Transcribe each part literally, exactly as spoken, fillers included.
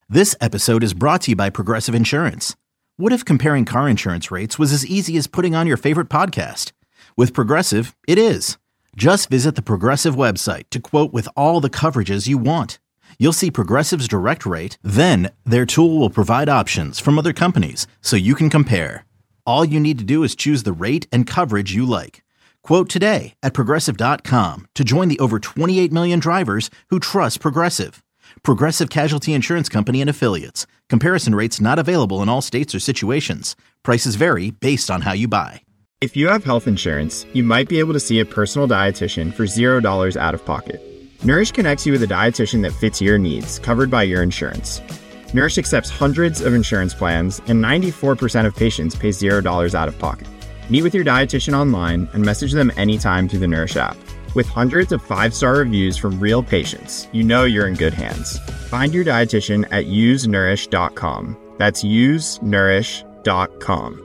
This episode is brought to you by Progressive Insurance. What if comparing car insurance rates was as easy as putting on your favorite podcast? With Progressive, it is. Just visit the Progressive website to quote with all the coverages you want. You'll see Progressive's direct rate, then their tool will provide options from other companies so you can compare. All you need to do is choose the rate and coverage you like. Quote today at progressive dot com to join the over twenty-eight million drivers who trust Progressive. Progressive Casualty Insurance Company and Affiliates. Comparison rates not available in all states or situations. Prices vary based on how you buy. If you have health insurance, you might be able to see a personal dietitian for zero dollars out of pocket. Nourish connects you with a dietitian that fits your needs, covered by your insurance. Nourish accepts hundreds of insurance plans, and ninety-four percent of patients pay zero dollars out of pocket. Meet with your dietitian online and message them anytime through the Nourish app. With hundreds of five-star reviews from real patients, you know you're in good hands. Find your dietitian at use nourish dot com. That's use nourish dot com.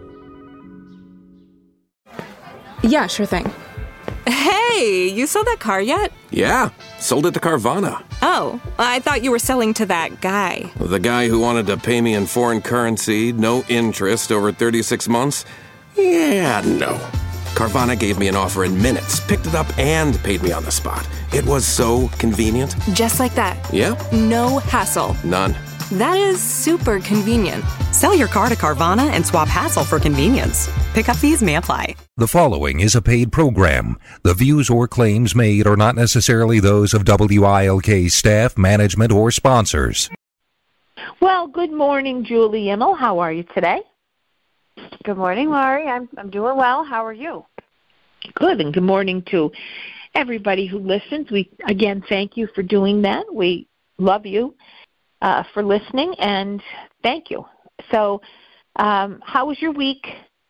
Yeah, sure thing. Hey, you sold that car yet? Yeah, sold it to Carvana. Oh, I thought you were selling to that guy. The guy who wanted to pay me in foreign currency, no interest, over thirty-six months? Yeah, no. Carvana gave me an offer in minutes, picked it up, and paid me on the spot. It was so convenient. Just like that. Yeah. No hassle. None. That is super convenient. Sell your car to Carvana and swap hassle for convenience. Pickup fees may apply. The following is a paid program. The views or claims made are not necessarily those of W I L K staff, management, or sponsors. Well, good morning, Julie Immel. How are you today? Good morning, Laurie. I'm I'm doing well. How are you? Good, and good morning to everybody who listens. We, again, thank you for doing that. We love you uh, for listening, and thank you. So, um, how was your week?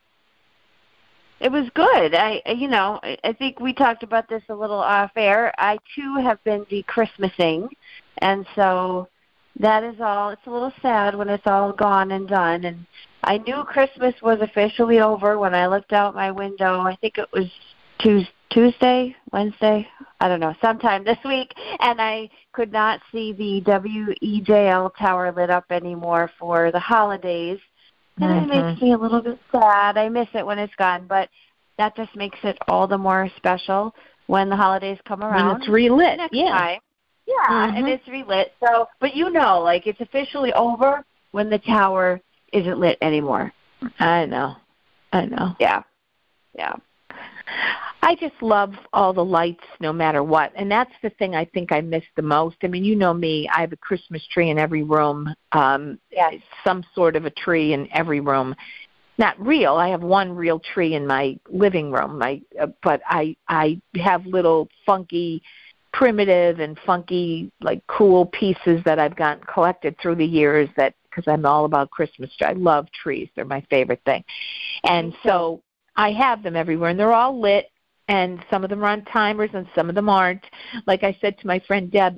It was good. I, you know, I think we talked about this a little off air. I, too, have been de-Christmasing, and so that is all. It's a little sad when it's all gone and done, and I knew Christmas was officially over when I looked out my window. I think it was Tuesday, Wednesday, I don't know, sometime this week, and I could not see the W E J L tower lit up anymore for the holidays. And mm-hmm. It makes me a little bit sad. I miss it when it's gone, but that just makes it all the more special when the holidays come around. When it's relit, next yeah. Time. Yeah, mm-hmm. and it's relit. So, but you know, like it's officially over when the tower isn't lit anymore. I know. I know. Yeah. Yeah. I just love all the lights no matter what. And that's the thing I think I miss the most. I mean, you know me. I have a Christmas tree in every room. Um, yeah, some sort of a tree in every room. Not real. I have one real tree in my living room. My, uh, but I, I have little funky, primitive and funky, like cool pieces that I've gotten collected through the years that, because I'm all about Christmas tree. I love trees. They're my favorite thing. And so I have them everywhere, and they're all lit, and some of them are on timers and some of them aren't. Like I said to my friend Deb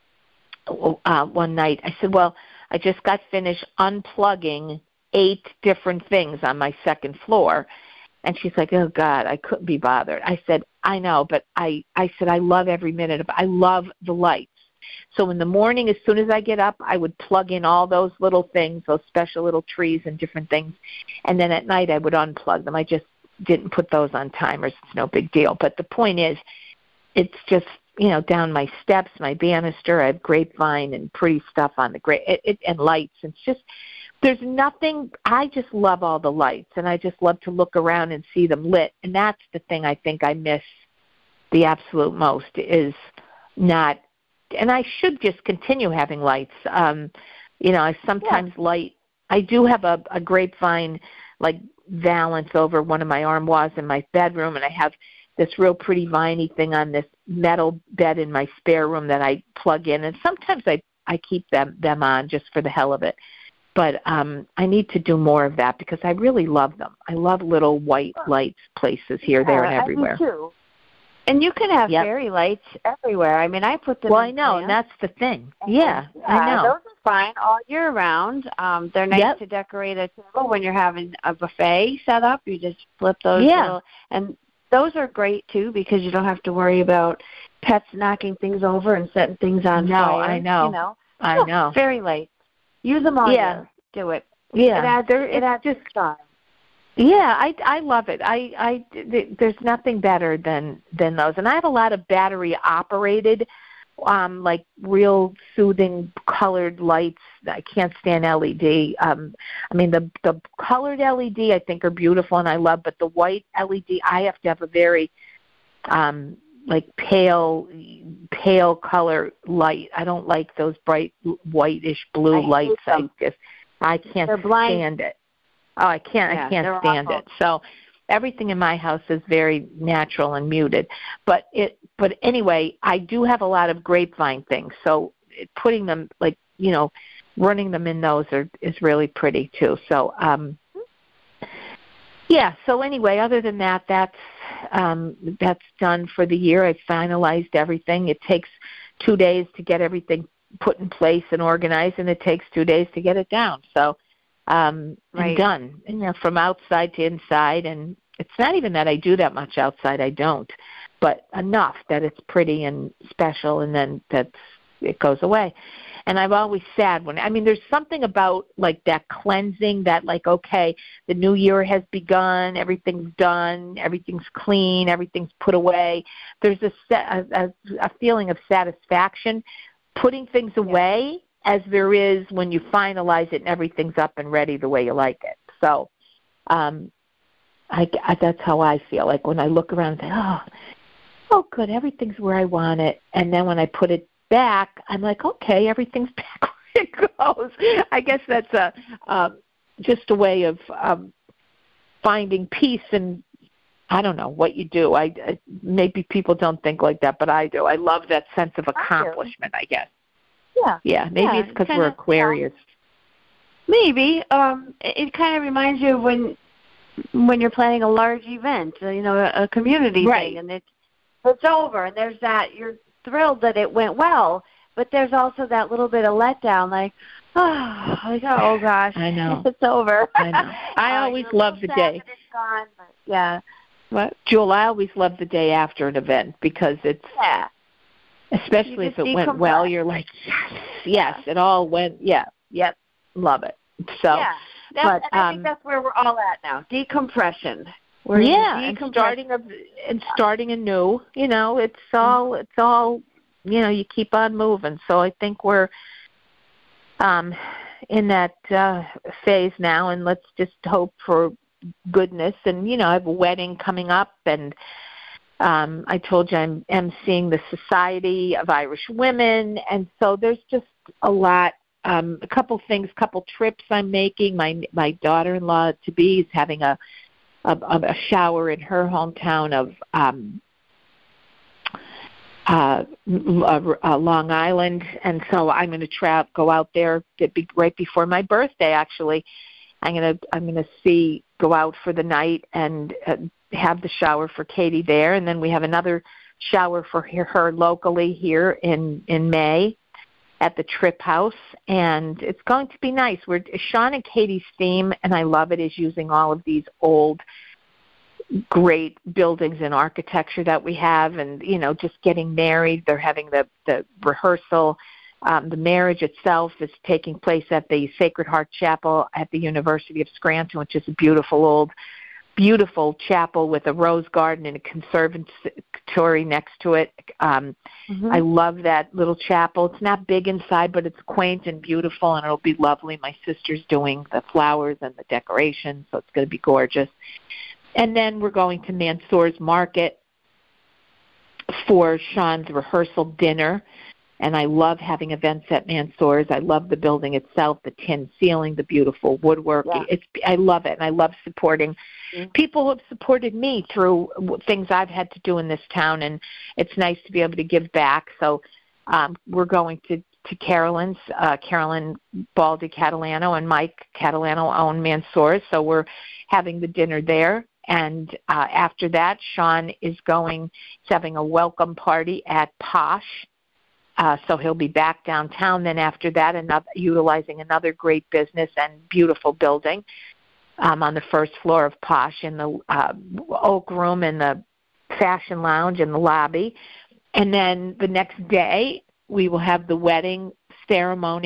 uh, one night, I said, well, I just got finished unplugging eight different things on my second floor. And she's like, oh, God, I couldn't be bothered. I said, I know, but I, I said, I love every minute of it. I love the lights. So in the morning, as soon as I get up, I would plug in all those little things, those special little trees and different things. And then at night, I would unplug them. I just didn't put those on timers. It's no big deal. But the point is, it's just, you know, down my steps, my banister, I have grapevine and pretty stuff on the gra- it, it, and lights. It's just, there's nothing, I just love all the lights. And I just love to look around and see them lit. And that's the thing I think I miss the absolute most is not, and I should just continue having lights. Um, you know, I sometimes yeah. light, I do have a, a grapevine, like, valance over one of my armoires in my bedroom, and I have this real pretty viney thing on this metal bed in my spare room that I plug in, and sometimes I, I keep them, them on just for the hell of it. But um, I need to do more of that because I really love them. I love little white lights places here, yeah, there, and everywhere. I do too. And you can have yep. fairy lights everywhere. I mean, I put them well, in Well, I know, and that's the thing. Yeah, yeah, I know. Those are fine all year round. Um, they're nice yep. to decorate a table when you're having a buffet set up. You just flip those. Yeah. Little, and those are great, too, because you don't have to worry about pets knocking things over and setting things on no, fire. I know. You know. I oh, know. Fairy lights. use them all Yeah. year. Do it. Yeah, It adds, there, it adds just time. Yeah, I I love it. I I th- there's nothing better than than those, and I have a lot of battery operated, um, like real soothing colored lights. I can't stand L E D. Um, I mean the the colored L E D I think are beautiful and I love, but the white L E D I have to have a very um like pale pale color light. I don't like those bright whitish blue I lights. hate them. I just I can't They're blind. stand it. Oh, I can't. Yeah, I can't they're stand awful. it. So everything in my house is very natural and muted. But it. But anyway, I do have a lot of grapevine things. So it, putting them, like you know, running them in those are is really pretty too. So um, yeah. So anyway, other than that, that's um, that's done for the year. I finalized everything. It takes two days to get everything put in place and organized, and it takes two days to get it down. So. Um, Right. and done, you know, from outside to inside. And it's not even that I do that much outside. I don't, but enough that it's pretty and special, and then that's it goes away. And I've always said when I mean, there's something about like that cleansing that like okay, the new year has begun, everything's done, everything's clean, everything's put away. There's a a, a, a feeling of satisfaction putting things away. As there is when you finalize it and everything's up and ready the way you like it. So um, I, I, that's how I feel. Like when I look around and say, oh, oh, good, everything's where I want it. And then when I put it back, I'm like, okay, everything's back where it goes. I guess that's a um, just a way of um, finding peace and I don't know what you do. I, I maybe people don't think like that, but I do. I love that sense of accomplishment, I, I guess. Yeah. Yeah, maybe yeah, it's because kinda, we're Aquarius. Maybe. Um, it, it kind of reminds you of when when you're planning a large event, uh, you know, a, a community Right. thing, and it's it's over, and there's that you're thrilled that it went well, but there's also that little bit of letdown, like, oh, like, oh gosh, I know. it's over. I know. I Uh, always you're a love little the sad day. that it's gone, but yeah. What? Jewel, I always love the day after an event because it's, Yeah. especially You if just it went well, decompress. you're like, yes, yes, it all went, yeah, yep, love it. So, yeah. That's, but, and I um, think that's where we're all at now, decompression. We're yeah, in and decompression. starting a, and starting anew, you know, it's all, it's all, you know, you keep on moving. So I think we're um, in that uh, phase now, and let's just hope for goodness. And, you know, I have a wedding coming up, and um, I told you I'm emceeing the Society of Irish Women, and so there's just a lot, um, a couple things, couple trips I'm making. My my daughter-in-law to be is having a a, a shower in her hometown of um, uh, uh, Long Island, and so I'm going to tra- go out there be right before my birthday. Actually, I'm going to I'm going to see go out for the night and uh, have the shower for Katie there, and then we have another shower for her, her locally here in in May at the Trip House, and it's going to be nice. We're Sean and Katie's theme, and I love it, is using all of these old great buildings and architecture that we have, and you know, just getting married. They're having the the rehearsal. Um, the marriage itself is taking place at the Sacred Heart Chapel at the University of Scranton, which is a beautiful old beautiful chapel with a rose garden and a conservatory next to it. Um, Mm-hmm. I love that little chapel. It's not big inside, but it's quaint and beautiful, and it'll be lovely. My sister's doing the flowers and the decorations, so it's going to be gorgeous. And then we're going to Mansour's Market for Sean's rehearsal dinner. And I love having events at Mansour's. I love the building itself, the tin ceiling, the beautiful woodwork. Yeah. It's I love it, and I love supporting Mm-hmm. people who have supported me through things I've had to do in this town, and it's nice to be able to give back. So um, we're going to, to Carolyn's, uh, Carolyn Baldy Catalano and Mike Catalano own Mansour's, so we're having the dinner there. And uh, after that, Sean is going, he's having a welcome party at Posh. Uh, so he'll be back downtown. Then after that, another, utilizing another great business and beautiful building um, on the first floor of Posh in the uh, Oak Room and the Fashion Lounge in the lobby. And then the next day, we will have the wedding ceremony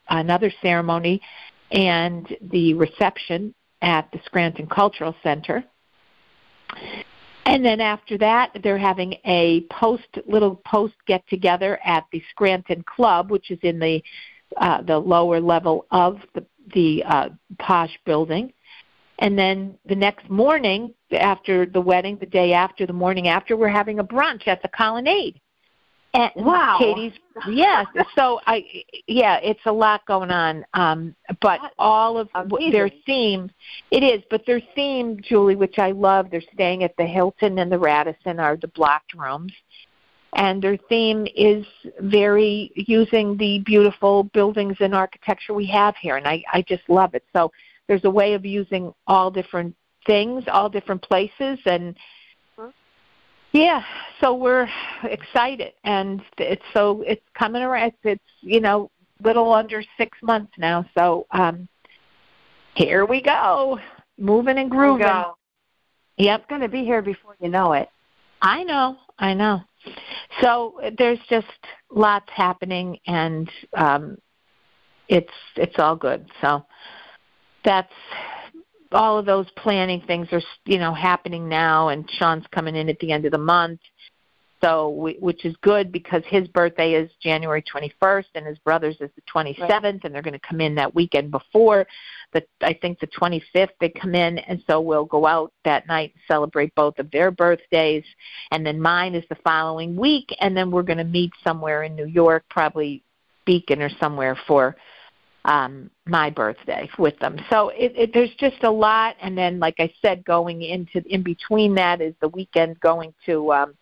another ceremony and the reception at the Scranton Cultural Center. And then after that, they're having a post little post get together at the Scranton Club, which is in the uh, the lower level of the the uh, posh building. And then the next morning, after the wedding, the day after, the morning after, we're having a brunch at the Colonnade. And wow, Katie's, yes. So I, yeah, it's a lot going on. Um, but all of amazing. Their theme, it is. But their theme, Julie, which I love, they're staying at the Hilton and the Radisson, are the blocked rooms, and their theme is very using the beautiful buildings and architecture we have here, and I, I just love it. So there's a way of using all different things, all different places, and yeah, so we're excited, and it's so it's coming around. It's, it's you know little under six months now, so um, here we go, moving and grooving. Go. Yep, it's going to be here before you know it. I know, I know. So there's just lots happening, and um, it's it's all good. So that's. All of those planning things are, you know, happening now, and Sean's coming in at the end of the month, so we, which is good because his birthday is January twenty-first and his brother's is the twenty-seventh, right. And they're going to come in that weekend before. The, I think the twenty-fifth they come in, and so we'll go out that night and celebrate both of their birthdays, and then mine is the following week, and then we're going to meet somewhere in New York, probably Beacon or somewhere for um, my birthday with them. So it, it, there's just a lot. And then, like I said, going into in between that is the weekend going to um,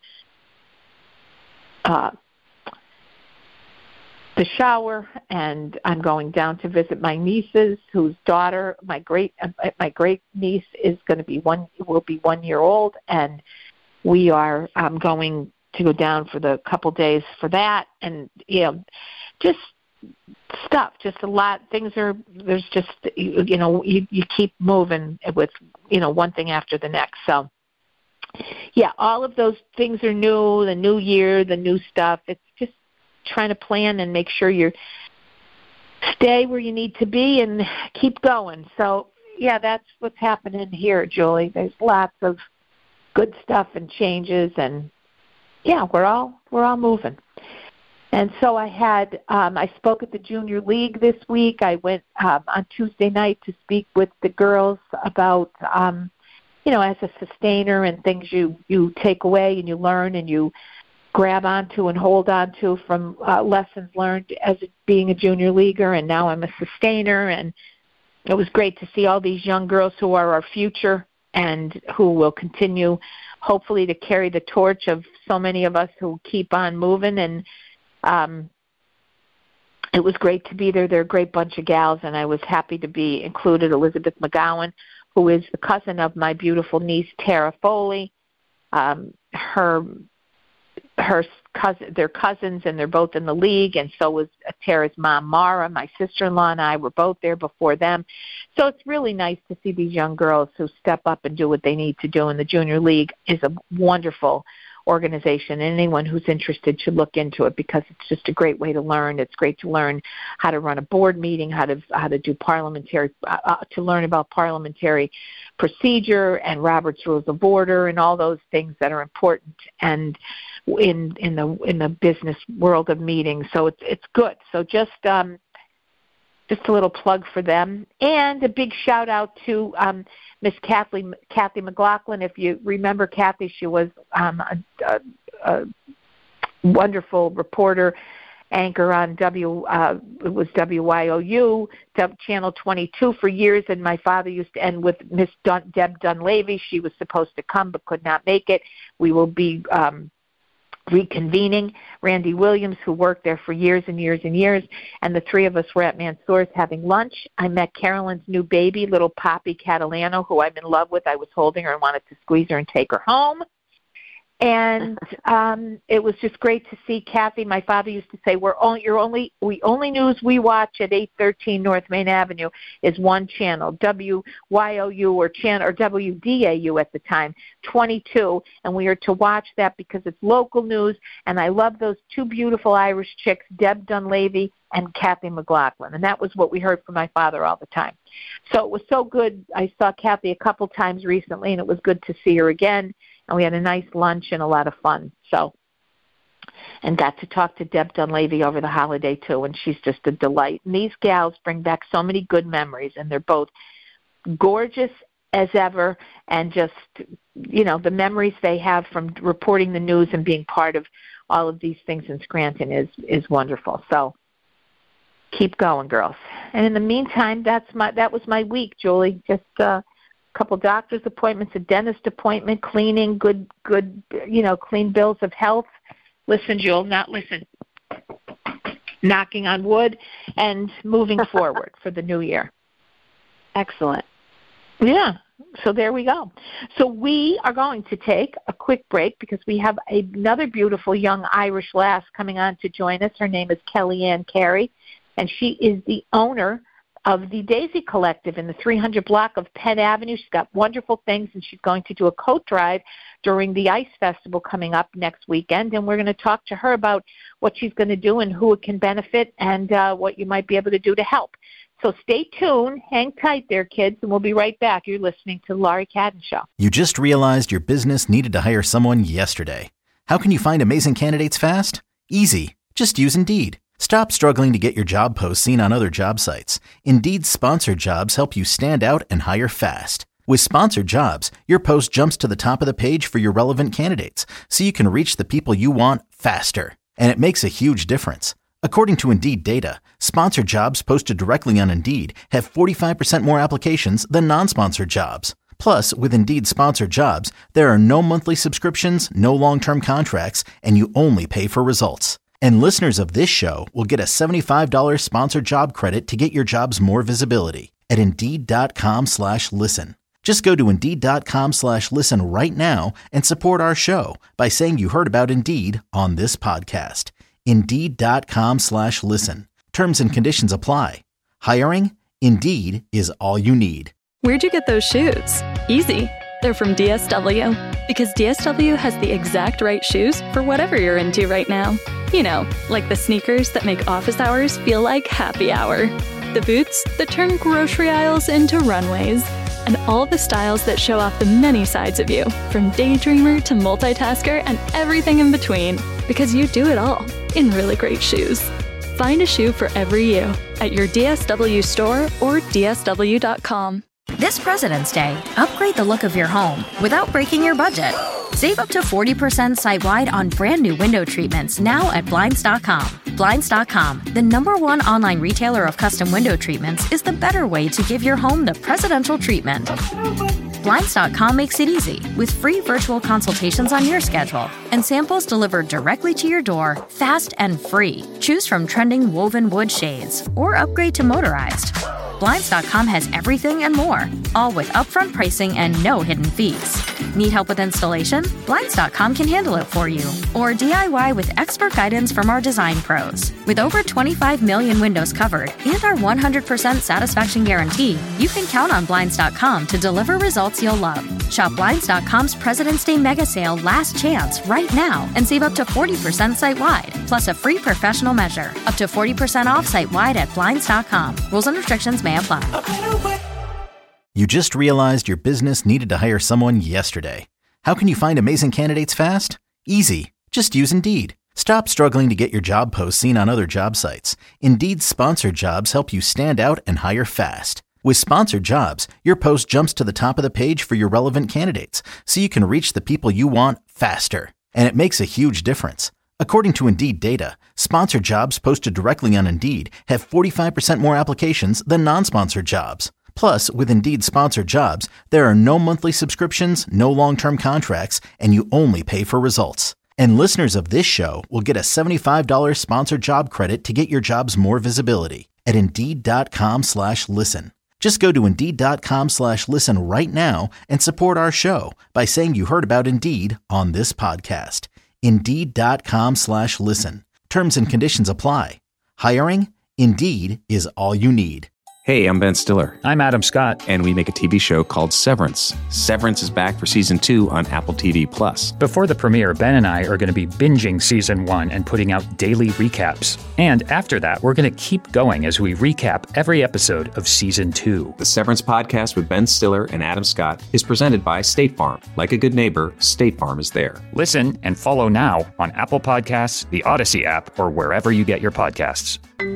uh, the shower, and I'm going down to visit my nieces, whose daughter, my great uh, my great niece, is going to be one will be one year old, and we are um, going to go down for the couple days for that, and you know, just. Stuff, just a lot. Things are, there's just, you, you know, you, you keep moving with, you know, one thing after the next. So, yeah, all of those things are new, the new year, the new stuff. It's just trying to plan and make sure you stay where you need to be and keep going. So, yeah, that's what's happening here, Julie. There's lots of good stuff and changes, and, yeah, we're all we're all moving. And so I had, um, I spoke at the Junior League this week. I went um, on Tuesday night to speak with the girls about, um, you know, as a sustainer and things you, you take away and you learn and you grab onto and hold onto from uh, lessons learned as being a junior leaguer. And now I'm a sustainer. And it was great to see all these young girls who are our future and who will continue, hopefully, to carry the torch of so many of us who keep on moving. And Um, it was great to be there. They're a great bunch of gals, and I was happy to be included. Elizabeth McGowan, who is the cousin of my beautiful niece, Tara Foley. Um, her, her cousin, they're cousins, and they're both in the league, and so was Tara's mom, Mara. My sister-in-law and I were both there before them. So it's really nice to see these young girls who step up and do what they need to do, and the Junior League is a wonderful organization, and anyone who's interested should look into it because it's just a great way to learn. It's great to learn how to run a board meeting, how to how to do parliamentary, uh, to learn about parliamentary procedure and Robert's Rules of Order and all those things that are important and in in the in the business world of meetings. So it's it's good. So just um, just a little plug for them, and a big shout out to um, Miss Kathy Kathy McLaughlin. If you remember Kathy, she was um, a, a, a wonderful reporter, anchor on W. Uh, it was W Y O U, Channel twenty-two for years, and my father used to end with Miss Dun- Deb Dunleavy. She was supposed to come but could not make it. We will be um, reconvening. Randy Williams, who worked there for years and years and years, and the three of us were at Mansour's having lunch. I met Carolyn's new baby, little Poppy Catalano, who I'm in love with. I was holding her and wanted to squeeze her and take her home. And um, it was just great to see Kathy. My father used to say, "We're only, you're only, we only news we watch at eight thirteen North Main Avenue is one channel, W Y O U or channel or W D A U at the time, twenty-two, and we are to watch that because it's local news. And I love those two beautiful Irish chicks, Deb Dunleavy and Kathy McLaughlin, and that was what we heard from my father all the time. So it was so good. I saw Kathy a couple times recently, and it was good to see her again. And we had a nice lunch and a lot of fun. So, and got to talk to Deb Dunleavy over the holiday too, and she's just a delight. And these gals bring back so many good memories, and they're both gorgeous as ever, and just, you know, the memories they have from reporting the news and being part of all of these things in Scranton is is wonderful. So keep going, girls. And in the meantime, that's my that was my week, Julie. Just uh couple doctor's appointments, a dentist appointment, cleaning, good, good, you know, clean bills of health. Listen, Jewel, not listen. Knocking on wood and moving forward for the new year. Excellent. Yeah. So there we go. So we are going to take a quick break because we have another beautiful young Irish lass coming on to join us. Her name is Kellyanne Carey, and she is the owner of the Daisy Collective in the three hundred block of Penn Avenue. She's got wonderful things, and she's going to do a coat drive during the Ice Festival coming up next weekend, and we're going to talk to her about what she's going to do and who it can benefit and uh, what you might be able to do to help. So stay tuned, hang tight there, kids, and we'll be right back. You're listening to the Laurie Cadden Show. You just realized your business needed to hire someone yesterday. How can you find amazing candidates fast? Easy. Just use Indeed. Stop struggling to get your job posts seen on other job sites. Indeed's sponsored jobs help you stand out and hire fast. With sponsored jobs, your post jumps to the top of the page for your relevant candidates, so you can reach the people you want faster. And it makes a huge difference. According to Indeed data, sponsored jobs posted directly on Indeed have forty-five percent more applications than non-sponsored jobs. Plus, with Indeed sponsored jobs, there are no monthly subscriptions, no long-term contracts, and you only pay for results. And listeners of this show will get a seventy-five dollars sponsored job credit to get your jobs more visibility at Indeed.com slash listen. Just go to Indeed.com slash listen right now and support our show by saying you heard about Indeed on this podcast. Indeed.com slash listen. Terms and conditions apply. Hiring? Indeed is all you need. Where'd you get those shoes? Easy. They're from D S W. Because D S W has the exact right shoes for whatever you're into right now. You know, like the sneakers that make office hours feel like happy hour. The boots that turn grocery aisles into runways. And all the styles that show off the many sides of you, from daydreamer to multitasker and everything in between. Because you do it all in really great shoes. Find a shoe for every you at your D S W store or D S W dot com. This President's Day, upgrade the look of your home without breaking your budget. Save up to forty percent site-wide on brand new window treatments now at Blinds dot com. Blinds dot com, the number one online retailer of custom window treatments, is the better way to give your home the presidential treatment. Blinds dot com makes it easy with free virtual consultations on your schedule and samples delivered directly to your door, fast and free. Choose from trending woven wood shades or upgrade to motorized. Blinds dot com has everything and more, all with upfront pricing and no hidden fees. Need help with installation? Blinds dot com can handle it for you. Or D I Y with expert guidance from our design pros. With over twenty-five million windows covered and our one hundred percent satisfaction guarantee, you can count on Blinds dot com to deliver results you'll love. Shop Blinds dot com's President's Day Mega Sale Last Chance right now and save up to forty percent site-wide, plus a free professional measure. Up to forty percent off site-wide at Blinds dot com. Rules and restrictions may apply. You just realized your business needed to hire someone yesterday. How can you find amazing candidates fast? Easy. Just use Indeed. Stop struggling to get your job posts seen on other job sites. Indeed's sponsored jobs help you stand out and hire fast. With sponsored jobs, your post jumps to the top of the page for your relevant candidates, so you can reach the people you want faster. And it makes a huge difference. According to Indeed data, sponsored jobs posted directly on Indeed have forty-five percent more applications than non-sponsored jobs. Plus, with Indeed sponsored jobs, there are no monthly subscriptions, no long-term contracts, and you only pay for results. And listeners of this show will get a seventy-five dollars sponsored job credit to get your jobs more visibility at Indeed.com slash listen. Just go to Indeed.com slash listen right now and support our show by saying you heard about Indeed on this podcast. Indeed.com slash listen. Terms and conditions apply. Hiring? Indeed is all you need. Hey, I'm Ben Stiller. I'm Adam Scott. And we make a T V show called Severance. Severance is back for season two on Apple T V Plus. Before the premiere, Ben and I are going to be binging season one and putting out daily recaps. And after that, we're going to keep going as we recap every episode of season two. The Severance podcast with Ben Stiller and Adam Scott is presented by State Farm. Like a good neighbor, State Farm is there. Listen and follow now on Apple Podcasts, the Odyssey app, or wherever you get your podcasts.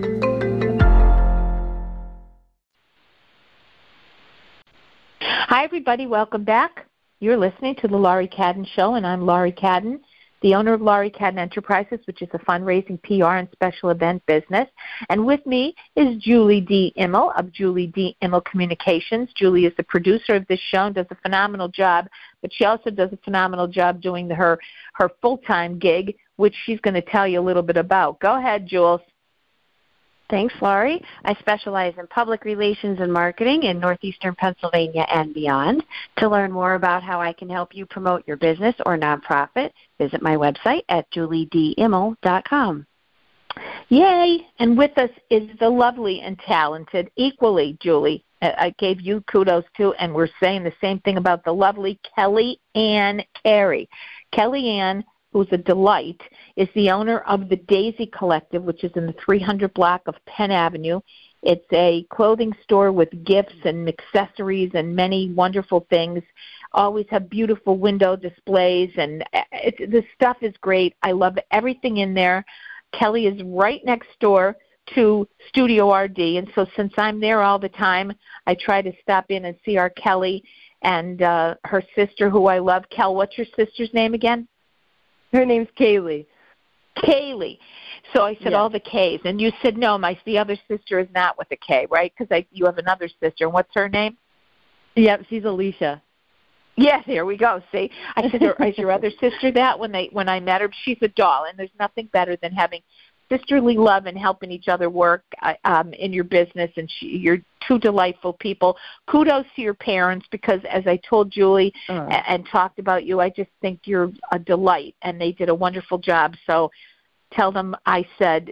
Hi, everybody. Welcome back. You're listening to The Laurie Cadden Show, and I'm Laurie Cadden, the owner of Laurie Cadden Enterprises, which is a fundraising, P R, and special event business. And with me is Julie D. Immel of Julie D. Immel Communications. Julie is the producer of this show and does a phenomenal job, but she also does a phenomenal job doing the, her, her full-time gig, which she's going to tell you a little bit about. Go ahead, Jules. Thanks, Laurie. I specialize in public relations and marketing in northeastern Pennsylvania and beyond. To learn more about how I can help you promote your business or nonprofit, visit my website at julie d immel dot com. Yay! And with us is the lovely and talented, equally, Julie. I gave you kudos too, and we're saying the same thing about the lovely Kelly Ann Carey. Kelly Ann, who's a delight, is the owner of the Daisy Collective, which is in the three hundred block of Penn Avenue. It's a clothing store with gifts and accessories and many wonderful things. Always have beautiful window displays, and it, the stuff is great. I love everything in there. Kelly is right next door to Studio R D, and so since I'm there all the time, I try to stop in and see our Kelly and uh, her sister, who I love. Kel, what's your sister's name again? Her name's Kaylee. Kaylee. So I said yes. all the K's, and you said no. My the other sister is not with a K, right? Because you have another sister. What's her name? Yep, she's Alicia. Yes, here we go. See, I said, is your other sister that? When they when I met her, she's a doll, and there's nothing better than having sisterly love and helping each other work um, in your business, and she, you're two delightful people. Kudos to your parents, because as I told Julie uh. and, and talked about you, I just think you're a delight, and they did a wonderful job. So tell them I said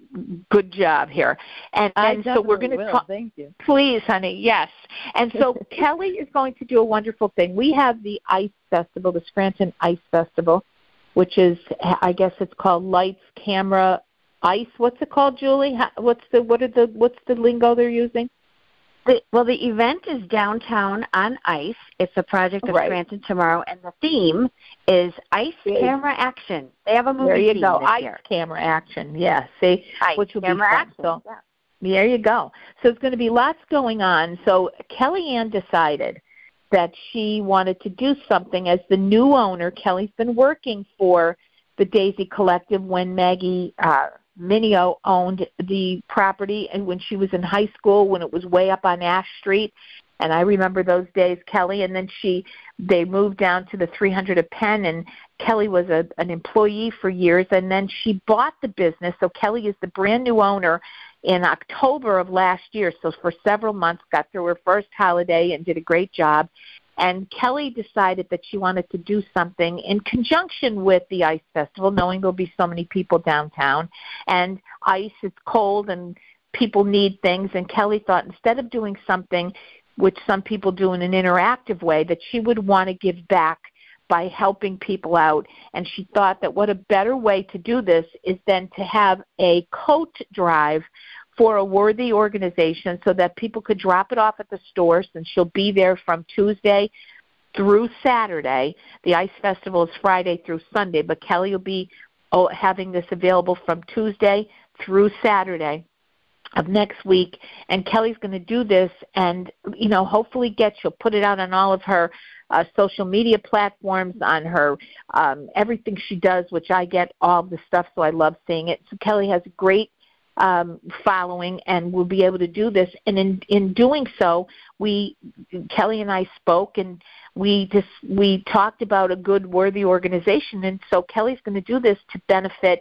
good job here. And, I and so we're going to talk. Thank you. Please, honey, yes. And so Kelly is going to do a wonderful thing. We have the Ice Festival, the Scranton Ice Festival, which is, I guess it's called Lights, Camera, Ice. What's it called, Julie? What's the what are the what's the lingo they're using? The, well, the event is downtown on ice. It's a project of right. Scranton Tomorrow, and the theme is Ice Yes. Camera Action. They have a movie There you theme go. this Ice year. Camera Action. Yeah. See, Ice which will Camera be fun. Action. So yeah. there you go. So it's going to be lots going on. So Kelly Ann decided that she wanted to do something as the new owner. Kelly's been working for the Daisy Collective when Maggie uh, Minio owned the property, and when she was in high school, when it was way up on Ash Street, and I remember those days, Kelly. And then she, they moved down to the three hundred of Penn, and Kelly was a, an employee for years, and then she bought the business. So Kelly is the brand new owner in October of last year. So for several months, got through her first holiday and did a great job. And Kelly decided that she wanted to do something in conjunction with the Ice Festival, knowing there'll be so many people downtown. And ice, it's cold, and people need things. And Kelly thought instead of doing something which some people do in an interactive way, that she would want to give back by helping people out. And she thought that what a better way to do this is than to have a coat drive for a worthy organization so that people could drop it off at the store, since she'll be there from Tuesday through Saturday. The Ice Festival is Friday through Sunday, but Kelly will be oh, having this available from Tuesday through Saturday of next week. And Kelly's going to do this and, you know, hopefully get, she'll put it out on all of her uh, social media platforms, on her um, everything she does, which I get all the stuff, so I love seeing it. So Kelly has a great Um, following, and we'll be able to do this. And in, in doing so, we, Kelly and I spoke, and we just we talked about a good, worthy organization. And so Kelly's going to do this to benefit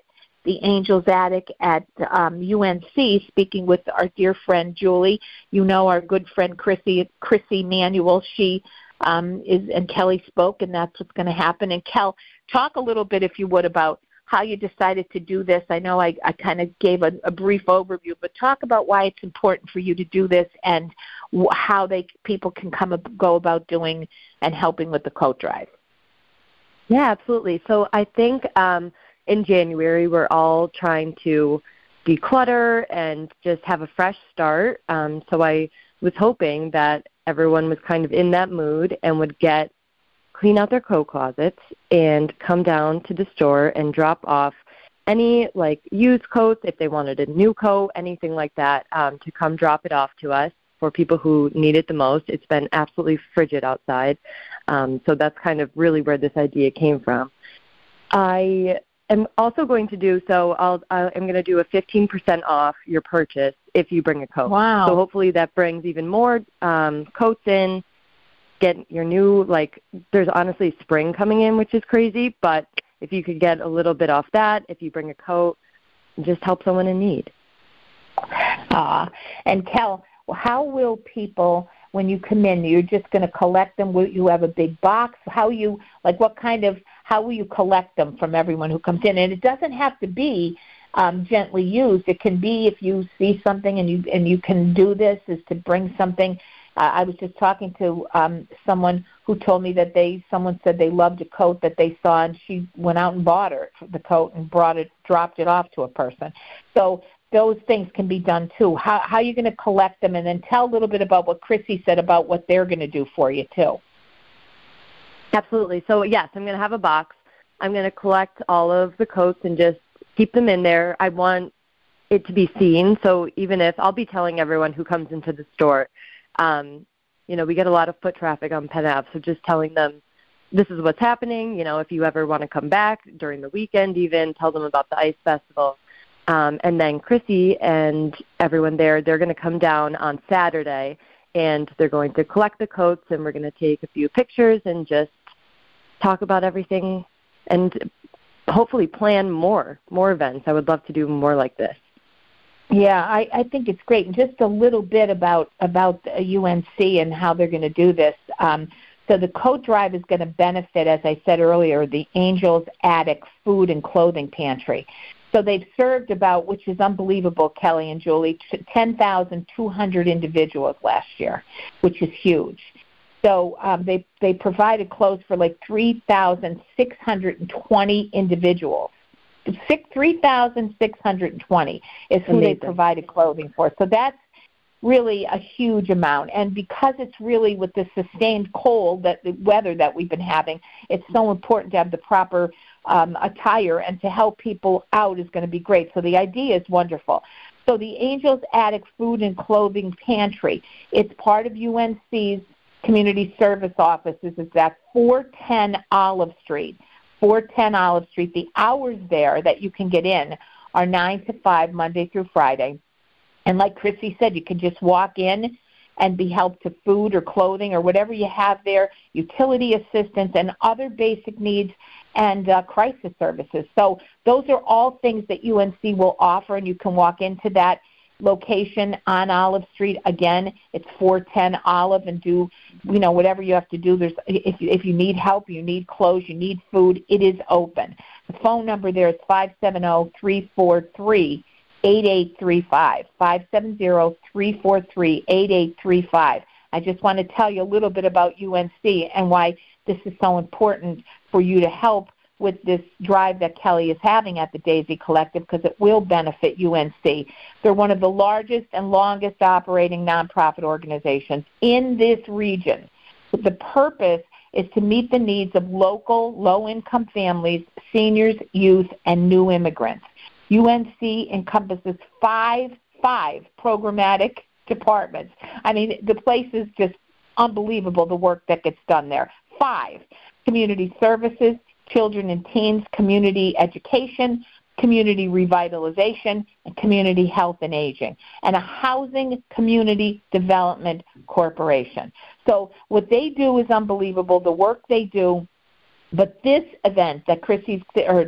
the Angels Attic at um, U N C, speaking with our dear friend Julie. You know our good friend Chrissy, Chrissy Manuel. She um, is, and Kelly spoke, and that's what's going to happen. And Kel, talk a little bit, if you would, about how you decided to do this. I know I, I kind of gave a, a brief overview, but talk about why it's important for you to do this and w- how they people can come ab- go about doing and helping with the coat drive. Yeah, absolutely. So I think um, in January we're all trying to declutter and just have a fresh start. Um, so I was hoping that everyone was kind of in that mood and would get clean out their coat closets and come down to the store and drop off any like used coats, if they wanted a new coat, anything like that, um, to come drop it off to us for people who need it the most. It's been absolutely frigid outside, um, so that's kind of really where this idea came from. I am also going to do, so I'll, I'm going to do a fifteen percent off your purchase if you bring a coat. Wow. So hopefully that brings even more um, coats in. Get your new, like, there's honestly spring coming in, which is crazy, but if you could get a little bit off that, if you bring a coat, just help someone in need. Uh, and Kel, how will people, when you come in, you're just going to collect them? Will you have a big box? How you, like, what kind of, how will you collect them from everyone who comes in? And it doesn't have to be um, gently used. It can be if you see something and you and you can do this, is to bring something. Uh, I was just talking to um, someone who told me that they, someone said they loved a coat that they saw, and she went out and bought her the coat and brought it, dropped it off to a person. So those things can be done too. How, how are you going to collect them? And then tell a little bit about what Chrissy said about what they're going to do for you too. Absolutely. So yes, I'm going to have a box. I'm going to collect all of the coats and just keep them in there. I want it to be seen. So even if I'll be telling everyone who comes into the store, Um, you know, we get a lot of foot traffic on Penn Ave, so just telling them this is what's happening. You know, if you ever want to come back during the weekend, even tell them about the ice festival. Um, and then Chrissy and everyone there, they're going to come down on Saturday, and they're going to collect the coats, and we're going to take a few pictures and just talk about everything and hopefully plan more, more events. I would love to do more like this. Yeah, I, I think it's great. And just a little bit about, about U N C and how they're going to do this. Um, so the coat drive is going to benefit, as I said earlier, the Angels Attic Food and Clothing Pantry. So they've served about, which is unbelievable, Kelly and Julie, ten thousand two hundred individuals last year, which is huge. So um, they, they provided clothes for like three thousand six hundred twenty individuals. three thousand six hundred twenty is who Amazing. They provided clothing for. So that's really a huge amount. And because it's really with the sustained cold, that the weather that we've been having, it's so important to have the proper um, attire, and to help people out is going to be great. So the idea is wonderful. So the Angels Attic Food and Clothing Pantry, it's part of U N C's Community Service Offices. It's at four ten Olive Street. four ten Olive Street. The hours there that you can get in are nine to five, Monday through Friday. And like Chrissy said, you can just walk in and be helped to food or clothing or whatever you have there, utility assistance and other basic needs, and uh, crisis services. So those are all things that U N C will offer, and you can walk into that location on Olive Street. Again, it's four ten Olive, and do, you know, whatever you have to do. There's if if you need help, you need clothes, you need food, it is open. The phone number there is five seven zero, three four three, eight eight three five, five seven zero, three four three, eight eight three five. I just want to tell you a little bit about U N C and why this is so important for you to help with this drive that Kelly is having at the Daisy Collective, because it will benefit U N C. They're one of the largest and longest operating nonprofit organizations in this region. The purpose is to meet the needs of local low-income families, seniors, youth, and new immigrants. U N C encompasses five, five programmatic departments. I mean, the place is just unbelievable, the work that gets done there. Five: community services, children and teens, community education, community revitalization, and community health and aging, and a housing community development corporation. So what they do is unbelievable, the work they do. But this event that Chrissy's, or this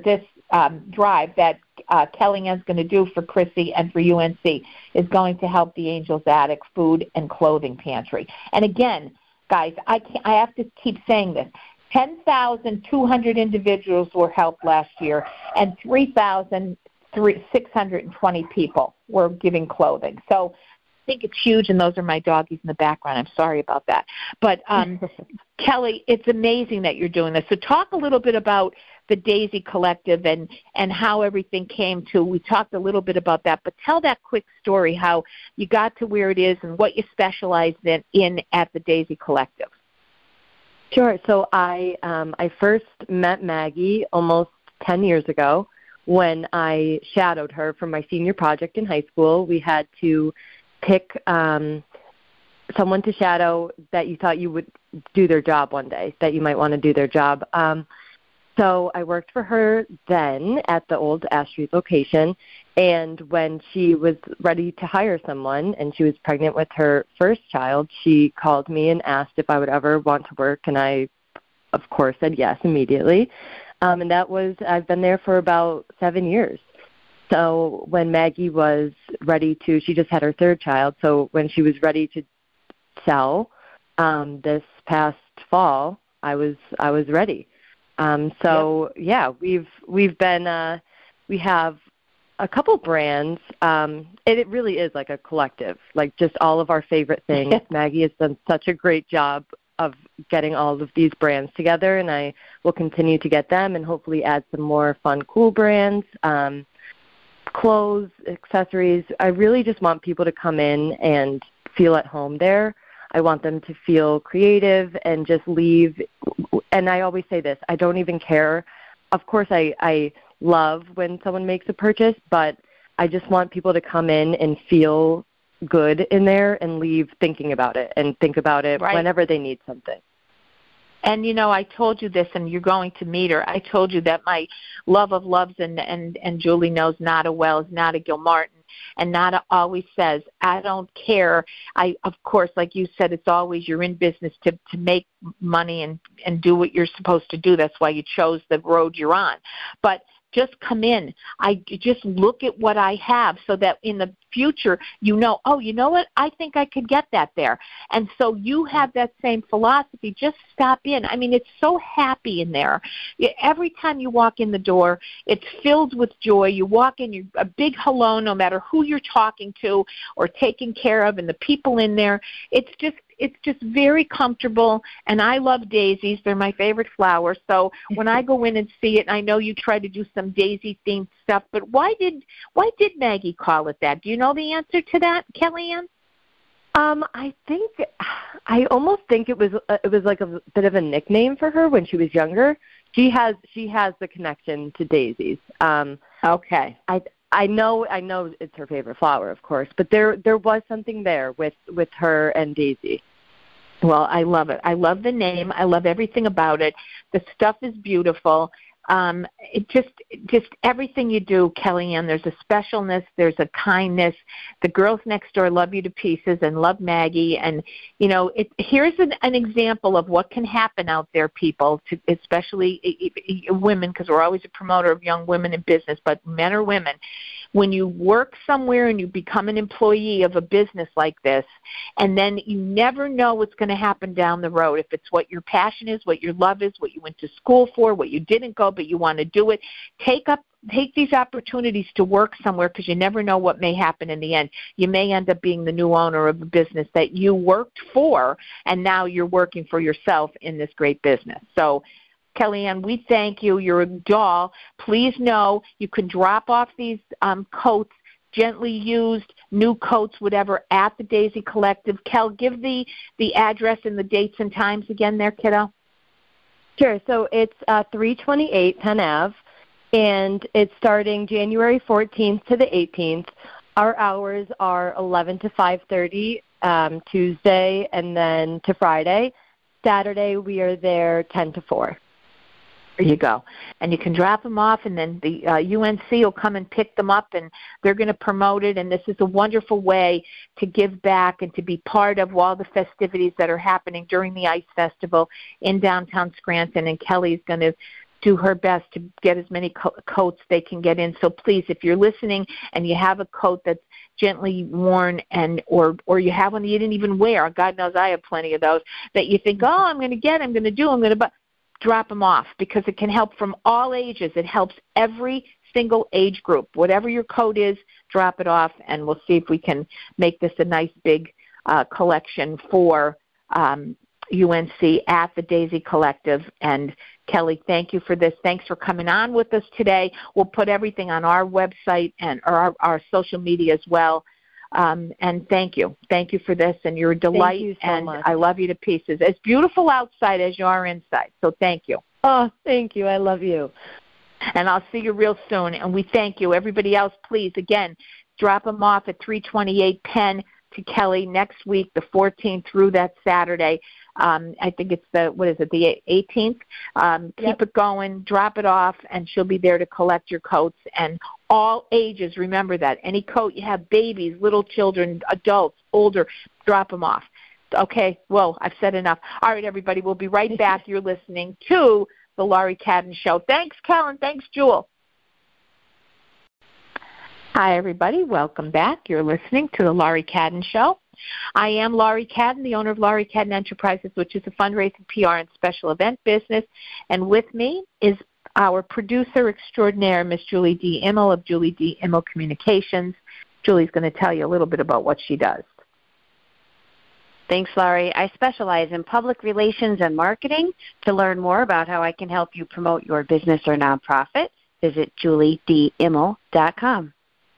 um, drive that uh, Kellyanne's going to do for Chrissy and for U N C is going to help the Angels Attic Food and Clothing Pantry. And again, guys, I can't, I have to keep saying this. ten thousand two hundred individuals were helped last year, and three thousand six hundred twenty people were giving clothing. So I think it's huge, and those are my doggies in the background. I'm sorry about that. But, um, Kelly, it's amazing that you're doing this. So talk a little bit about the Daisy Collective and, and how everything came to. We talked a little bit about that, but tell that quick story, how you got to where it is and what you specialized in, in at the Daisy Collective. Sure. So I um, I first met Maggie almost ten years ago when I shadowed her for my senior project in high school. We had to pick um, someone to shadow that you thought you would do their job one day, that you might want to do their job. Um, so I worked for her then at the old Ash Street location, and when she was ready to hire someone and she was pregnant with her first child, she called me and asked if I would ever want to work, and I, of course, said yes immediately. Um, and that was, I've been there for about seven years. So when Maggie was ready to, she just had her third child, so when she was ready to sell um, this past fall, I was I was ready. Um, so yep. yeah, we've we've been uh, we have a couple brands. Um, it, it really is like a collective, like just all of our favorite things. Maggie has done such a great job of getting all of these brands together, and I will continue to get them and hopefully add some more fun, cool brands. Um, clothes, accessories. I really just want people to come in and feel at home there. I want them to feel creative and just leave. And I always say this, I don't even care. Of course, I, I love when someone makes a purchase, but I just want people to come in and feel good in there and leave thinking about it and think about it right. whenever they need something. And, you know, I told you this, and you're going to meet her. I told you that my love of loves, and, and, and Julie knows Nada well, is Nada Gilmartin. And Nada always says, I don't care. I, of course, like you said, it's always you're in business to, to make money and, and do what you're supposed to do. That's why you chose the road you're on. But just come in. I just look at what I have so that in the future, you know, oh, you know what? I think I could get that there. And so you have that same philosophy. Just stop in. I mean, it's so happy in there. Every time you walk in the door, it's filled with joy. You walk in, you're a big hello, no matter who you're talking to or taking care of, and the people in there. It's just It's just very comfortable, and I love daisies. They're my favorite flower. So when I go in and see it, I know you try to do some daisy-themed stuff, but why did why did Maggie call it that? Do you know the answer to that, Kellyanne? Um, I think I almost think it was uh, it was like a bit of a nickname for her when she was younger. She has she has the connection to daisies. Um, okay. I. I know, I know it's her favorite flower, of course, but there, there was something there with, with her and Daisy. Well, I love it. I love the name. I love everything about it. The stuff is beautiful. Um, it just, just everything you do, Kellyanne, there's a specialness, there's a kindness. The girls next door love you to pieces and love Maggie. And, you know, it, here's an, an example of what can happen out there, people, to, especially women, because we're always a promoter of young women in business, but men or women. When you work somewhere and you become an employee of a business like this, and then you never know what's going to happen down the road, if it's what your passion is, what your love is, what you went to school for, what you didn't go, but you want to do it, take up take these opportunities to work somewhere, because you never know what may happen in the end. You may end up being the new owner of a business that you worked for, and now you're working for yourself in this great business. So, Kellyanne, we thank you. You're a doll. Please know you can drop off these um, coats, gently used, new coats, whatever, at the Daisy Collective. Kel, give the, the address and the dates and times again there, kiddo. Sure. So it's uh, three twenty-eight Penn Ave, and it's starting January fourteenth to the eighteenth. Our hours are eleven to five thirty um, Tuesday, and then to Friday. Saturday, we are there ten to four. There you go. And you can drop them off, and then the uh, U N C will come and pick them up, and they're going to promote it. And this is a wonderful way to give back and to be part of all the festivities that are happening during the Ice Festival in downtown Scranton. And Kelly's going to do her best to get as many co- coats they can get in. So please, if you're listening and you have a coat that's gently worn and or or you have one that you didn't even wear, God knows I have plenty of those, that you think, oh, I'm going to get, I'm going to do, I'm going to buy, drop them off, because it can help from all ages. It helps every single age group. Whatever your coat is, drop it off, and we'll see if we can make this a nice big uh, collection for um, U N C at the Daisy Collective. And Kelly, thank you for this. Thanks for coming on with us today. We'll put everything on our website and or our, our social media as well. Um, and thank you. Thank you for this. And you're a delight. Thank you so and much. I love you to pieces. As beautiful outside as you are inside. So thank you. Oh, thank you. I love you. And I'll see you real soon. And we thank you. Everybody else, please, again, drop them off at three twenty-eight Penn to Kelly next week, the fourteenth through that Saturday. Um, I think it's the, what is it, the eighteenth? Um, keep yep. it going, drop it off, and she'll be there to collect your coats. And all ages, remember that. Any coat you have, babies, little children, adults, older, drop them off. Okay, well, I've said enough. All right, everybody, we'll be right back. You're listening to The Laurie Cadden Show. Thanks, Kellen. Thanks, Jewel. Hi, everybody. Welcome back. You're listening to The Laurie Cadden Show. I am Laurie Cadden, the owner of Laurie Cadden Enterprises, which is a fundraising, P R, and special event business. And with me is our producer extraordinaire, Miss Julie D. Immel of Julie D. Immel Communications. Julie's going to tell you a little bit about what she does. Thanks, Laurie. I specialize in public relations and marketing. To learn more about how I can help you promote your business or nonprofit, visit julie d immel dot com.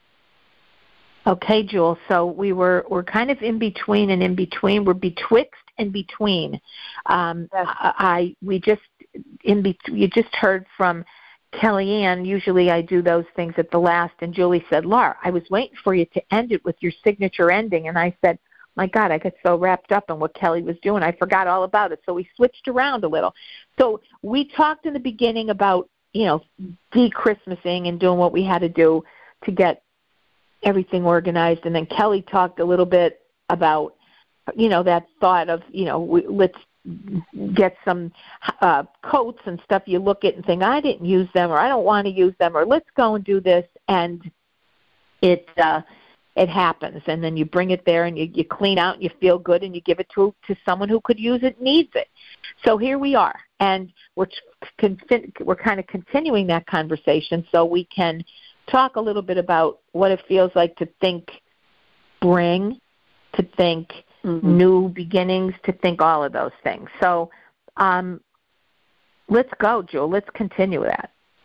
Okay, Jewel, so we were, we're kind of in between and in between. We're betwixt and between. Um, yes. I, I we just in be, you just heard from Kellyanne. Usually I do those things at the last, and Julie said, Laura, I was waiting for you to end it with your signature ending. And I said, my God, I got so wrapped up in what Kelly was doing, I forgot all about it. So we switched around a little. So we talked in the beginning about, you know, de-Christmasing and doing what we had to do to get everything organized, and then Kelly talked a little bit about, you know, that thought of, you know, we, let's get some uh, coats and stuff you look at and think, I didn't use them, or I don't want to use them, or let's go and do this, and it uh, it happens, and then you bring it there and you, you clean out and you feel good and you give it to to someone who could use it, needs it. So here we are, and we're we're kind of continuing that conversation so we can talk a little bit about what it feels like to think spring, to think mm-hmm. new beginnings, to think all of those things. So um, let's go, Jewel. Let's continue that.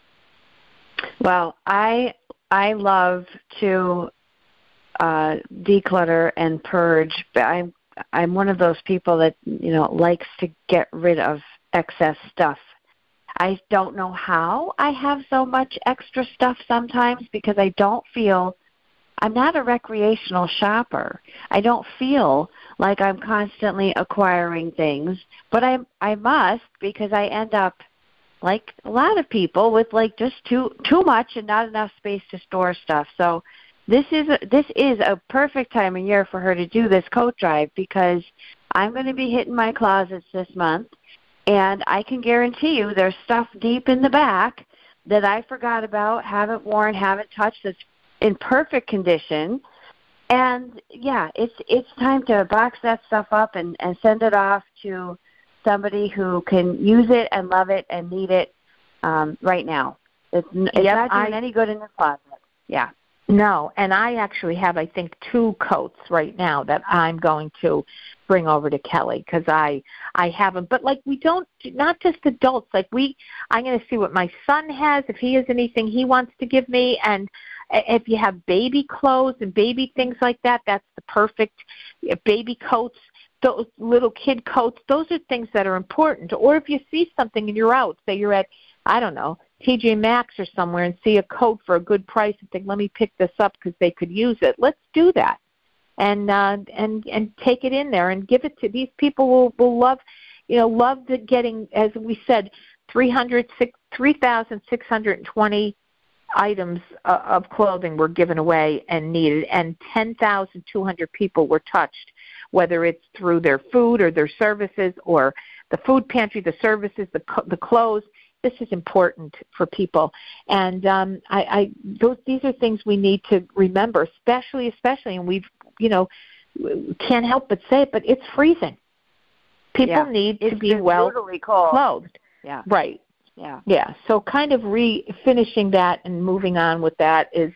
Well, I I love to uh, declutter and purge. I'm I'm one of those people that, you know, likes to get rid of excess stuff. I don't know how I have so much extra stuff sometimes, because I don't feel, I'm not a recreational shopper. I don't feel like I'm constantly acquiring things, but I I must, because I end up, like a lot of people, with like just too too much and not enough space to store stuff. So this is a, this is a perfect time of year for her to do this coat drive, because I'm going to be hitting my closets this month. And I can guarantee you there's stuff deep in the back that I forgot about, haven't worn, haven't touched, that's in perfect condition. And, yeah, it's it's time to box that stuff up and, and send it off to somebody who can use it and love it and need it um, right now. It's, it's yep, not doing I, any good in the closet. Yeah. No, and I actually have, I think, two coats right now that I'm going to bring over to Kelly, because I I have them. But, like, we don't, not just adults. Like, we, I'm going to see what my son has, if he has anything he wants to give me. And if you have baby clothes and baby things like that, that's the perfect baby coats, those little kid coats. Those are things that are important. Or if you see something and you're out, say you're at, I don't know, T J Maxx or somewhere, and see a coat for a good price and think, let me pick this up because they could use it. Let's do that, and uh, and and take it in there and give it to these people. Will will love, you know, love the getting, as we said, three thousand six hundred twenty items uh, of clothing were given away and needed, and ten thousand two hundred people were touched, whether it's through their food or their services, or the food pantry, the services, the the clothes. this is important for people. And um, I, I those these are things we need to remember, especially, especially, and we've, you know, can't help but say it, but it's freezing. People yeah. need it's to be well cold. clothed. Yeah. Right. Yeah. Yeah. So kind of re finishing that and moving on with that is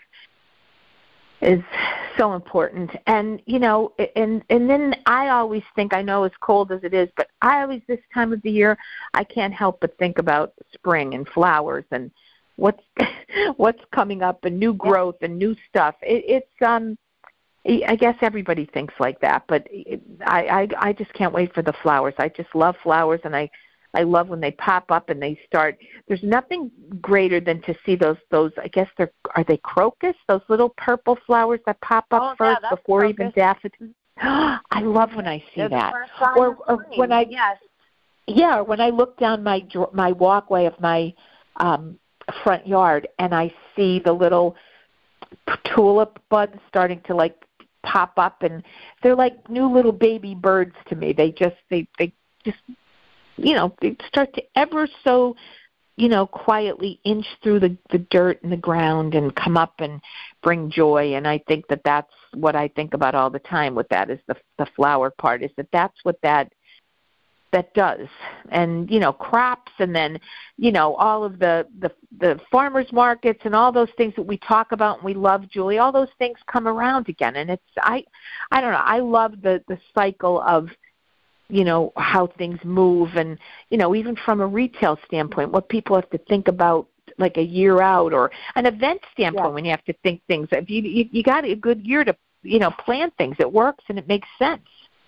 is so important. And, you know, and and then I always think, I know as cold as it is, but I always, this time of the year, I can't help but think about spring and flowers and what's what's coming up and new growth and new stuff. It, it's, um, I guess everybody thinks like that, but it, I, I I just can't wait for the flowers. I just love flowers, and I I love when they pop up and they start. There's nothing greater than to see those, those I guess they're, are they crocus? Those little purple flowers that pop up oh, first yeah, before crocus. even daffodils. I love when I see They're that. The first or, or when I, yes. yeah, or when I look down my, my walkway of my um, front yard and I see the little tulip buds starting to like pop up, and they're like new little baby birds to me. They just, they, they just, you know, they start to ever so, you know, quietly inch through the, the dirt and the ground and come up and bring joy. And I think that that's what I think about all the time with that, is the the flower part, is that that's what that that does. And, you know, crops, and then, you know, all of the, the, the farmers markets and all those things that we talk about and we love, Julie, all those things come around again. And it's, I, I don't know, I love the, the cycle of, you know, how things move, and, you know, even from a retail standpoint, what people have to think about like a year out, or an event standpoint, yeah. when you have to think things. If you, you you got a good year to, you know, plan things, it works and it makes sense.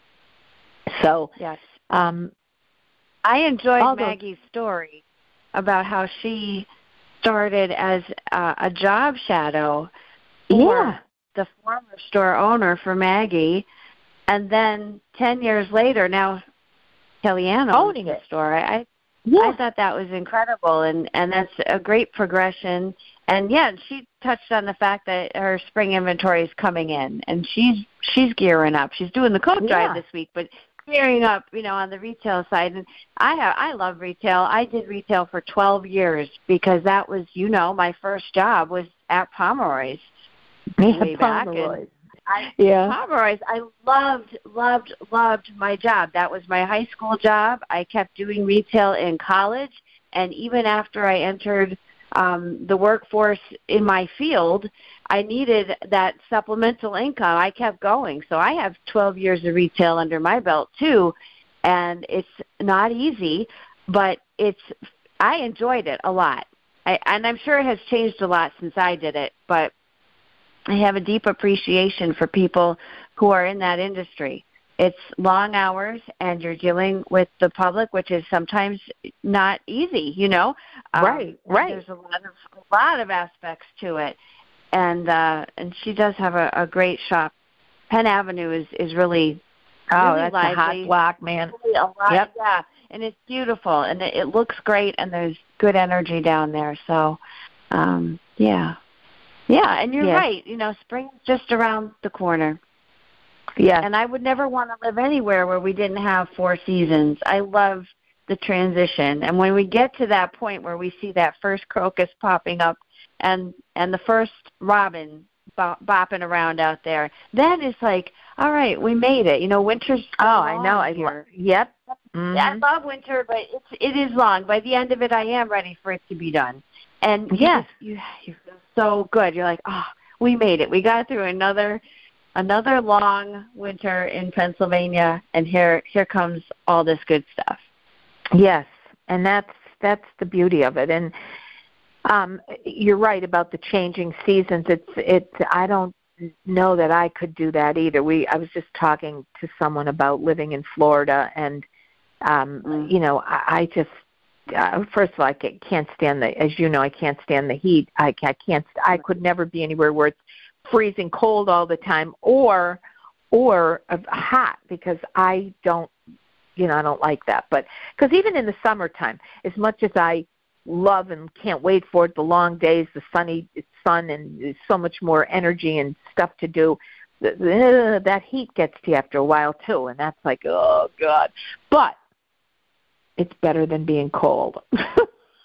So, yes. Um, I enjoyed those, Maggie's story about how she started as uh, a job shadow for yeah. the former store owner for Maggie. And then ten years later, now Kellyanne owning the store. I yeah. I thought that was incredible, and, and that's a great progression. And yeah, she touched on the fact that her spring inventory is coming in, and she's she's gearing up. She's doing the coat yeah. drive this week, but gearing up, you know, on the retail side. And I have I love retail. I did retail for twelve years because that was, you know, my first job was at Pomeroy's yeah, way back. Pomeroy's. And I, yeah. Pomeroy's, I loved, loved, loved my job. That was my high school job. I kept doing retail in college, and even after I entered um, the workforce in my field, I needed that supplemental income. I kept going. So I have twelve years of retail under my belt too, and it's not easy, but it's I enjoyed it a lot. I, and I'm sure it has changed a lot since I did it, but I have a deep appreciation for people who are in that industry. It's long hours, and you're dealing with the public, which is sometimes not easy, you know. Um, right, right. There's a lot of a lot of aspects to it, and uh, and she does have a, a great shop. Penn Avenue is is really oh, really that's lively. a hot block, man. Really a lot, yep. yeah, and it's beautiful, and it, it looks great, and there's good energy down there. So, um, yeah. Yeah, and you're yes. right. You know, spring's just around the corner. Yeah. And I would never want to live anywhere where we didn't have four seasons. I love the transition. And when we get to that point where we see that first crocus popping up and and the first robin bop, bopping around out there, then it's like, all right, we made it. You know, winter's oh, I know. I here. lo- yep. Mm-hmm. I love winter, but it's it is long. By the end of it, I am ready for it to be done. And yes, you, you feel so good. You're like, oh, we made it. We got through another another long winter in Pennsylvania, and here here comes all this good stuff. Yes, and that's that's the beauty of it. And um, you're right about the changing seasons. It's it's. I don't know that I could do that either. We I was just talking to someone about living in Florida, and um, mm. you know, I, I just. Uh, first of all, I can't stand the, as you know, I can't stand the heat. I, I can't, I could never be anywhere where it's freezing cold all the time, or, or uh, hot, because I don't, you know, I don't like that. But because even in the summertime, as much as I love and can't wait for it, the long days, the sunny sun, and there's so much more energy and stuff to do, the, the, that heat gets to you after a while too, and that's like, oh God. But it's better than being cold.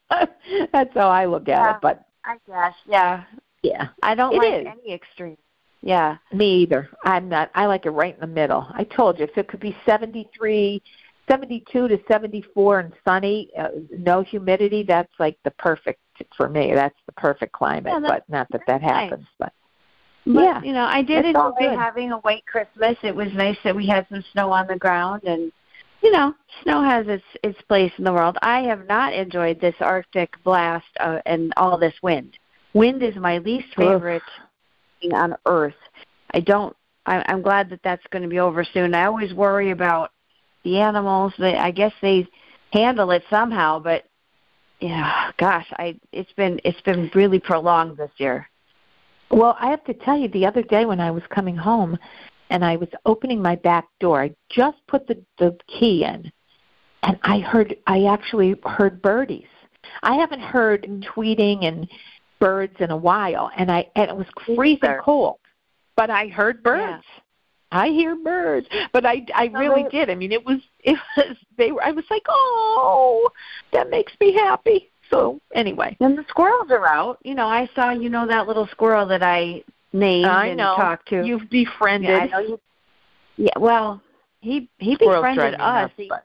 That's how I look at yeah, it. But I guess, yeah. Yeah. I don't It like is. any extreme. Yeah. Me either. I'm not. I like it right in the middle. I told you, if it could be seventy-three, seventy-two to seventy-four and sunny, uh, no humidity, that's like the perfect, for me, that's the perfect climate. Yeah, but not that that happens. Nice. But, but yeah. you know, I did It's all enjoy good. having a white Christmas. It was nice that we had some snow on the ground, and you know, snow has its its place in the world. I have not enjoyed this Arctic blast uh, and all this wind. Wind is my least favorite thing on earth. I don't. I, I'm glad that that's going to be over soon. I always worry about the animals. They, I guess they handle it somehow, but yeah, gosh, I it's been it's been really prolonged this year. Well, I have to tell you, the other day when I was coming home and I was opening my back door, I just put the, the key in, and I heard, I actually heard birdies. I haven't heard tweeting and birds in a while, and I and it was freezing cold, but I heard birds. Yeah. I hear birds, but I I really oh, did. I mean, it was it was they were. I was like, oh, that makes me happy. So anyway, and the squirrels are out. You know, I saw you know that little squirrel that I named I and know. talked to. You've befriended. Yeah, I know you. Yeah, well, he he Squirrels befriended us. Nuts, but.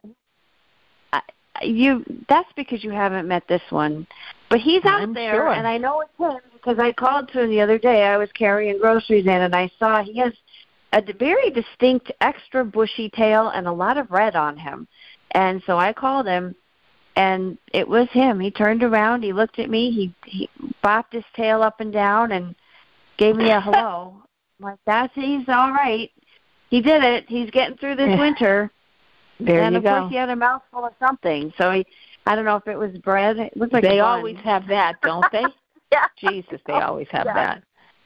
You that's because you haven't met this one, but he's out I'm there, sure. and I know it's him because I called to him the other day. I was carrying groceries in, and I saw he has a very distinct extra bushy tail and a lot of red on him, and so I called him, and it was him. He turned around, he looked at me, he he bopped his tail up and down, and gave me a hello. I'm like, that's he's all right. He did it. He's getting through this winter. There and you of go. course he had a mouthful of something. So he, I don't know if it was bread. It looked like they a bun. always have that, don't they? Yeah. Jesus, they always have yeah. that.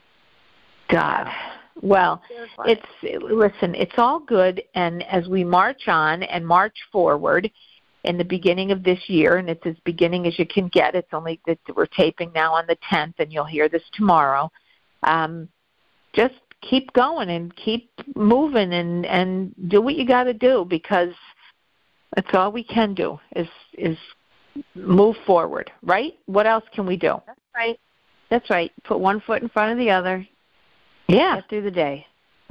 God. Well, it's listen, it's all good, and as we march on and march forward in the beginning of this year, and it's as beginning as you can get. It's only that we're taping now on the tenth, and you'll hear this tomorrow. Um, just keep going and keep moving and, and do what you got to do, because that's all we can do is is move forward, right? What else can we do? That's right. That's right. Put one foot in front of the other. Yeah. Get through the day.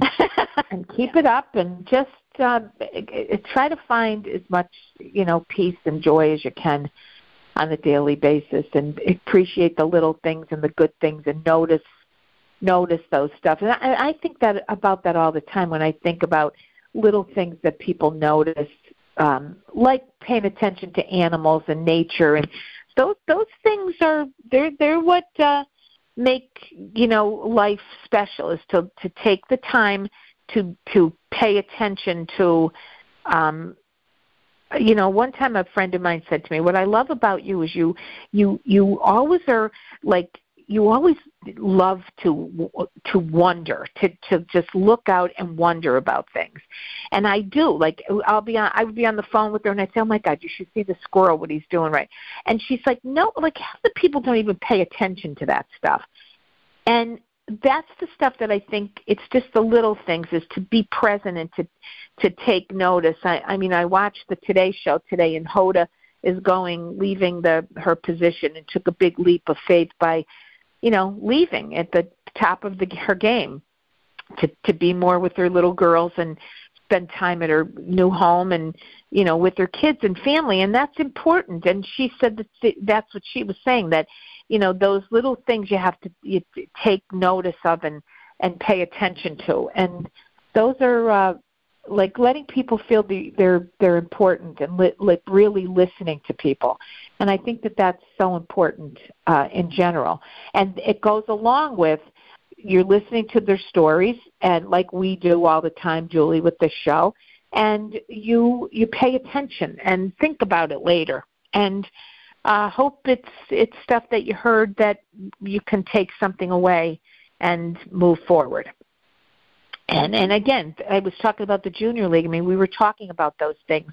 And keep it up, and just uh, try to find as much, you know, peace and joy as you can on a daily basis, and appreciate the little things and the good things, and notice notice those stuff. And I, I think that about that all the time when I think about little things that people notice, um, like paying attention to animals and nature, and those those things are they're they're what uh, make, you know, life special, is to to take the time to to pay attention to. Um, you know, one time a friend of mine said to me, "What I love about you is you you you always are like." You always love to to wonder, to to just look out and wonder about things, and I do. Like I'll be on, I would be on the phone with her, and I'd say, "Oh my God, you should see the squirrel, what he's doing right." And she's like, "No, like half the people don't even pay attention to that stuff." And that's the stuff that I think it's just the little things, is to be present and to to take notice. I, I mean, I watched the Today Show today, and Hoda is going, leaving the her position, and took a big leap of faith by, you know, leaving at the top of the, her game to, to be more with her little girls and spend time at her new home and, you know, with her kids and family. And that's important. And she said that that's what she was saying, that, you know, those little things you have to you take notice of and, and pay attention to. And those are uh, like letting people feel the, they're they're important, and li- like really listening to people. And I think that that's so important uh, in general. And it goes along with you're listening to their stories, and like we do all the time, Julie, with this show, and you you pay attention and think about it later. And uh, hope it's it's stuff that you heard that you can take something away and move forward. And and again, I was talking about the Junior League. I mean, we were talking about those things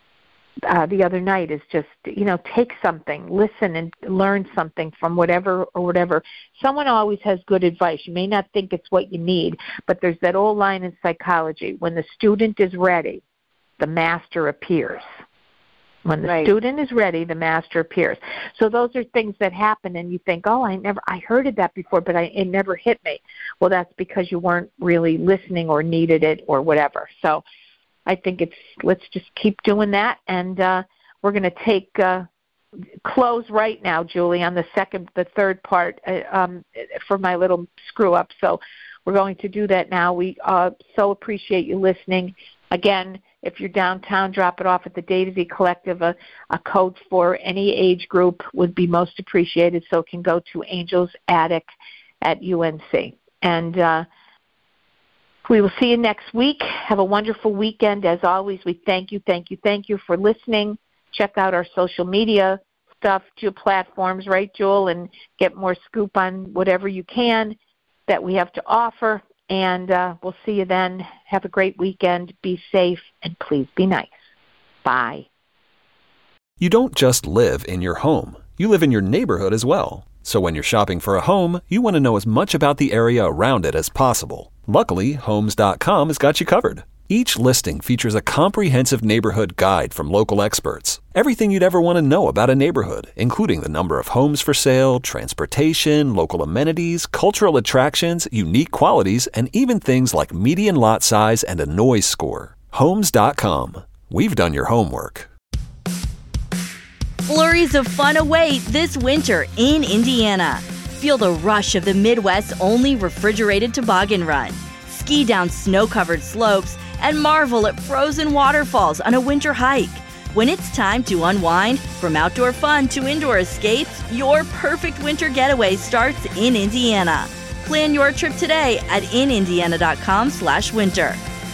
uh, the other night. Is just, you know, take something, listen, and learn something from whatever or whatever. Someone always has good advice. You may not think it's what you need, but there's that old line in psychology: when the student is ready, the master appears. When the Right. student is ready, the master appears. So those are things that happen, and you think, oh, I never, I heard of that before, but I, it never hit me. Well, that's because you weren't really listening or needed it or whatever. So I think it's, let's just keep doing that, and uh, we're going to take uh, close right now, Julie, on the second, the third part uh, um, for my little screw up. So we're going to do that now. We uh, so appreciate you listening. Again, if you're downtown, drop it off at the Daisy Collective. A, a code for any age group would be most appreciated, so it can go to Angel's Attic at U N C. And uh, we will see you next week. Have a wonderful weekend. As always, we thank you, thank you, thank you for listening. Check out our social media stuff, to platforms, right, Jewel, and get more scoop on whatever you can that we have to offer. And uh, we'll see you then. Have a great weekend. Be safe, and please be nice. Bye. You don't just live in your home. You live in your neighborhood as well. So when you're shopping for a home, you want to know as much about the area around it as possible. Luckily, Homes dot com has got you covered. Each listing features a comprehensive neighborhood guide from local experts. Everything you'd ever want to know about a neighborhood, including the number of homes for sale, transportation, local amenities, cultural attractions, unique qualities, and even things like median lot size and a noise score. Homes dot com. We've done your homework. Flurries of fun await this winter in Indiana. Feel the rush of the Midwest's only refrigerated toboggan run. Ski down snow-covered slopes and marvel at frozen waterfalls on a winter hike. When it's time to unwind, from outdoor fun to indoor escapes, your perfect winter getaway starts in Indiana. Plan your trip today at in indiana dot com slash winter.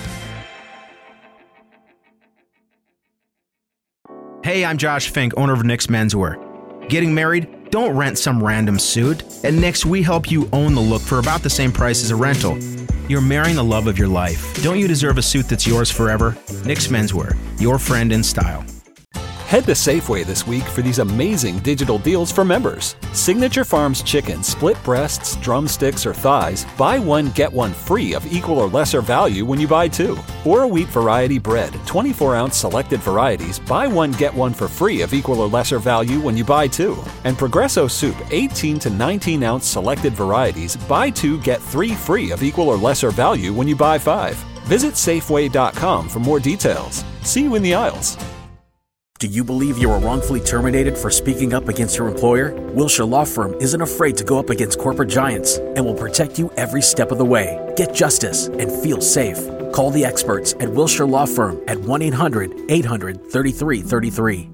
Hey, I'm Josh Fink, owner of Nick's Menswear. Getting married? Don't rent some random suit. At Nick's, we help you own the look for about the same price as a rental. You're marrying the love of your life. Don't you deserve a suit that's yours forever? Nick's Menswear, your friend in style. Head to Safeway this week for these amazing digital deals for members. Signature Farms chicken, split breasts, drumsticks, or thighs, buy one, get one free of equal or lesser value when you buy two. Or a wheat variety bread, twenty-four ounce selected varieties, buy one, get one for free of equal or lesser value when you buy two. And Progresso soup, eighteen to nineteen ounce selected varieties, buy two, get three free of equal or lesser value when you buy five. Visit Safeway dot com for more details. See you in the aisles. Do you believe you were wrongfully terminated for speaking up against your employer? Wilshire Law Firm isn't afraid to go up against corporate giants and will protect you every step of the way. Get justice and feel safe. Call the experts at Wilshire Law Firm at one eight hundred eight hundred thirty-three thirty-three.